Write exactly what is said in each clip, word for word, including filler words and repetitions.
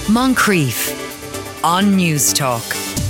Moncrief on News Talk.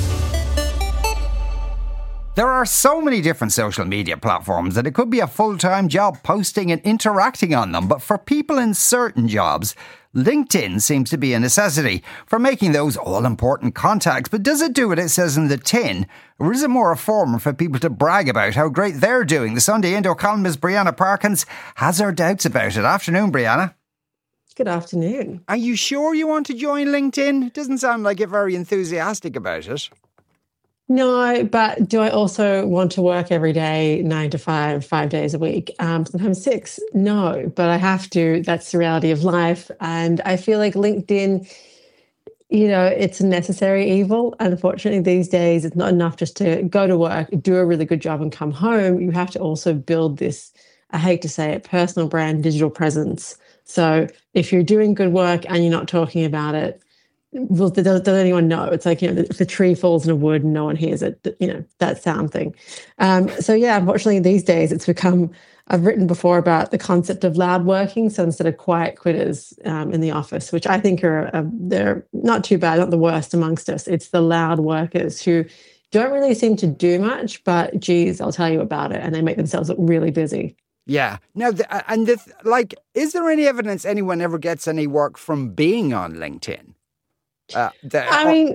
There are so many different social media platforms that it could be a full-time job posting and interacting on them. But for people in certain jobs, LinkedIn seems to be a necessity for making those all-important contacts. But does it do what it says in the tin? Or is it more a forum for people to brag about how great they're doing? The Sunday Indo columnist Brianna Parkins has her doubts about it. Afternoon, Brianna. Good afternoon. Are you sure you want to join LinkedIn? It doesn't sound like you're very enthusiastic about it. No, but do I also want to work every day, nine to five, five days a week? Um, sometimes six. No, but I have to. That's the reality of life. And I feel like LinkedIn, you know, it's a necessary evil. Unfortunately, these days, it's not enough just to go to work, do a really good job and come home. You have to also build this, I hate to say it, personal brand, digital presence. So if you're doing good work and you're not talking about it, well, does, does anyone know? It's like, you know, if the tree falls in a wood and no one hears it, you know, that sound thing. Um, so, yeah, unfortunately, these days it's become, I've written before about the concept of loud working. So instead of quiet quitters um, in the office, which I think are, uh, they're not too bad, not the worst amongst us. It's the loud workers who don't really seem to do much, but geez, I'll tell you about it. And they make themselves look really busy. Yeah. Now, the, and the, like, is there any evidence anyone ever gets any work from being on LinkedIn? Uh, the, I mean,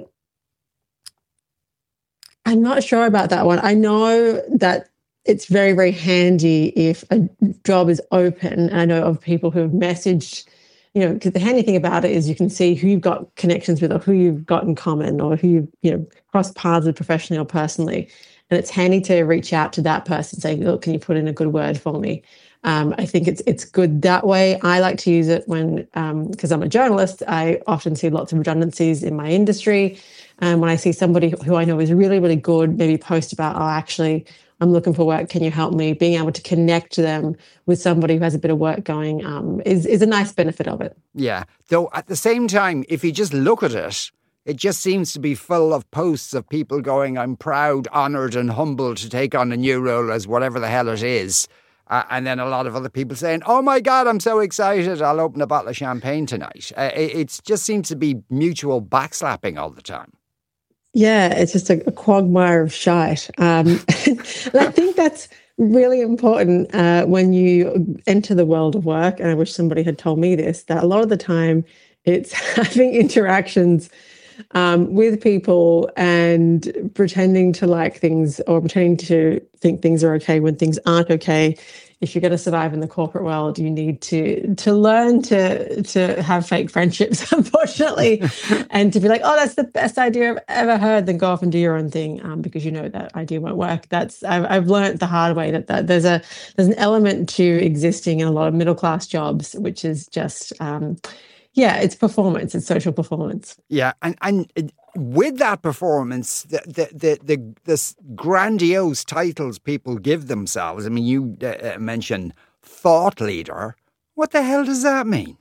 I'm not sure about that one. I know that it's very, very handy if a job is open. And I know of people who have messaged, you know, because the handy thing about it is you can see who you've got connections with or who you've got in common or who you've, you know, crossed paths with professionally or personally. And it's handy to reach out to that person saying, look, can you put in a good word for me? Um, I think it's it's good that way. I like to use it when, because um, I'm a journalist, I often see lots of redundancies in my industry. And when I see somebody who I know is really, really good, maybe post about, oh, actually, I'm looking for work, can you help me? Being able to connect them with somebody who has a bit of work going um, is, is a nice benefit of it. Yeah. Though at the same time, if you just look at it, it just seems to be full of posts of people going, I'm proud, honoured and humbled to take on a new role as whatever the hell it is. Uh, and then a lot of other people saying, oh my God, I'm so excited. I'll open a bottle of champagne tonight. Uh, it it's just seems to be mutual backslapping all the time. Yeah, it's just a, a quagmire of shite. Um, and I think that's really important uh, when you enter the world of work. And I wish somebody had told me this, that a lot of the time it's having interactions Um, with people and pretending to like things or pretending to think things are okay when things aren't okay. If you're going to survive in the corporate world, you need to to learn to to have fake friendships, unfortunately, and to be like, oh, that's the best idea I've ever heard. Then go off and do your own thing um, because you know that idea won't work. That's I've, I've learned the hard way that, that there's a there's an element to existing in a lot of middle class jobs, which is just. Um, Yeah, it's performance. It's social performance. Yeah, and and with that performance, the the the, the this grandiose titles people give themselves. I mean, you uh, mentioned thought leader. What the hell does that mean?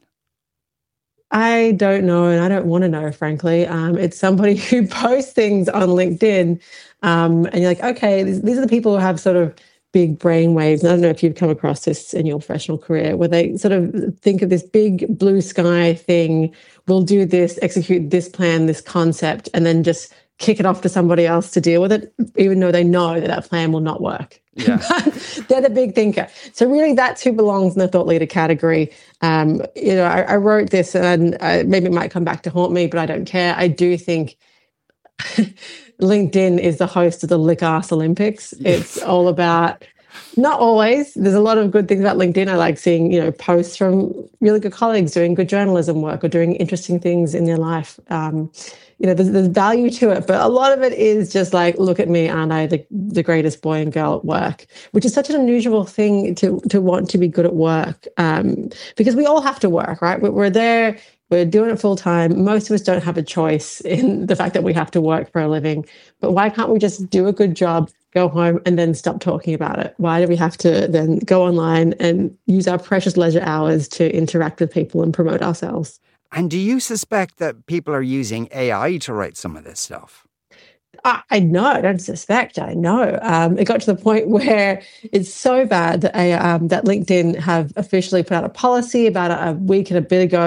I don't know, and I don't want to know, frankly. Um, it's somebody who posts things on LinkedIn, um, and you're like, okay, these, these are the people who have sort of big brain waves. And I don't know if you've come across this in your professional career, where they sort of think of this big blue sky thing, we'll do this, execute this plan, this concept, and then just kick it off to somebody else to deal with it, even though they know that that plan will not work. Yeah. They're the big thinker. So really that's who belongs in the thought leader category. Um, you know, I, I wrote this and I, maybe it might come back to haunt me, but I don't care. I do think LinkedIn is the host of the Lick Ass Olympics. It's all about, not always, there's a lot of good things about LinkedIn. I like seeing, you know, posts from really good colleagues doing good journalism work or doing interesting things in their life. Um, you know, there's, there's value to it, but a lot of it is just like, look at me, aren't I the, the greatest boy and girl at work, which is such an unusual thing to to want to be good at work, um, because we all have to work, right? We're, we're there. We're doing it full time. Most of us don't have a choice in the fact that we have to work for a living. But why can't we just do a good job, go home, and then stop talking about it? Why do we have to then go online and use our precious leisure hours to interact with people and promote ourselves? And do you suspect that people are using A I to write some of this stuff? I, I know, I don't suspect, I know. Um, it got to the point where it's so bad that, I, um, that LinkedIn have officially put out a policy about a, a week and a bit ago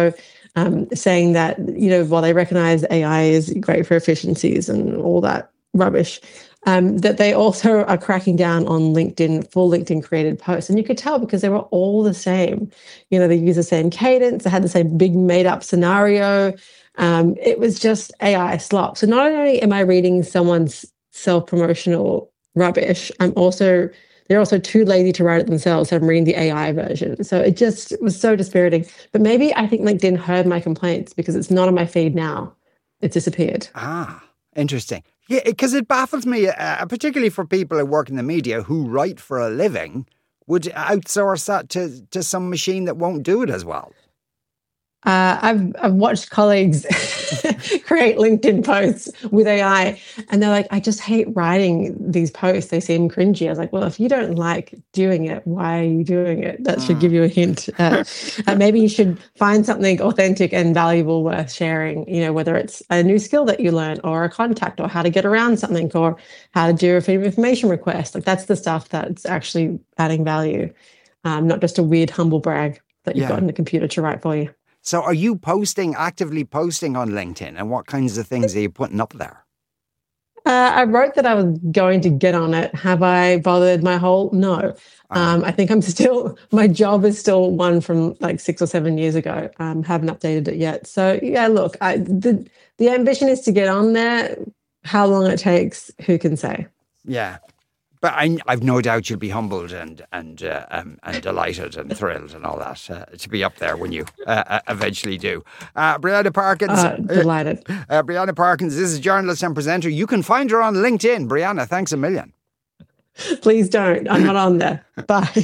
um, saying that, you know, while they recognize A I is great for efficiencies and all that rubbish, um, that they also are cracking down on LinkedIn, full LinkedIn created posts. And you could tell because they were all the same. You know, they use the same cadence, they had the same big made up scenario. Um, it was just A I slop. So not only am I reading someone's self-promotional rubbish, I'm also, they're also too lazy to write it themselves. So I'm reading the A I version. So it just was so dispiriting. But maybe I think LinkedIn heard my complaints because it's not on my feed now. It's disappeared. Ah, interesting. Yeah, because it baffles me, uh, particularly for people who work in the media who write for a living, would outsource that to, to some machine that won't do it as well. Uh, I've I've watched colleagues create LinkedIn posts with A I, and they're like, I just hate writing these posts. They seem cringy. I was like, well, if you don't like doing it, why are you doing it? That should give you a hint. Uh, uh, maybe you should find something authentic and valuable worth sharing, you know, whether it's a new skill that you learn or a contact or how to get around something or how to do a freedom of information request. Like that's the stuff that's actually adding value, um, not just a weird humble brag that you've Yeah. got in the computer to write for you. So are you posting, actively posting on LinkedIn, and what kinds of things are you putting up there? Uh, I wrote that I was going to get on it. Have I bothered my whole? No. Um, I think I'm still, my job is still one from like six or seven years ago. Um, haven't updated it yet. So yeah, look, I, the, the ambition is to get on there. How long it takes, who can say? Yeah. But I, I've no doubt you'll be humbled and and uh, um, and delighted and thrilled and all that uh, to be up there when you uh, eventually do. Uh, Brianna Parkins. Uh, delighted. Uh, uh, Brianna Parkins, this is journalist and presenter. You can find her on LinkedIn. Brianna, thanks a million. Please don't. I'm not on there. Bye.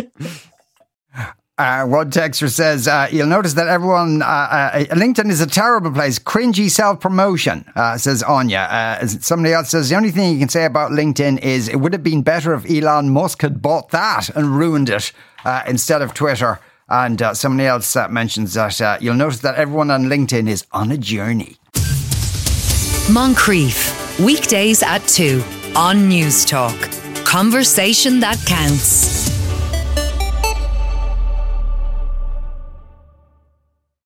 Uh, one texter says, uh, you'll notice that everyone, uh, uh, LinkedIn is a terrible place. Cringy self-promotion, uh, says Anya. Uh, somebody else says, the only thing you can say about LinkedIn is it would have been better if Elon Musk had bought that and ruined it uh, instead of Twitter. And uh, somebody else uh, mentions that uh, you'll notice that everyone on LinkedIn is on a journey. Moncrief, weekdays at two on News Talk. Conversation that counts.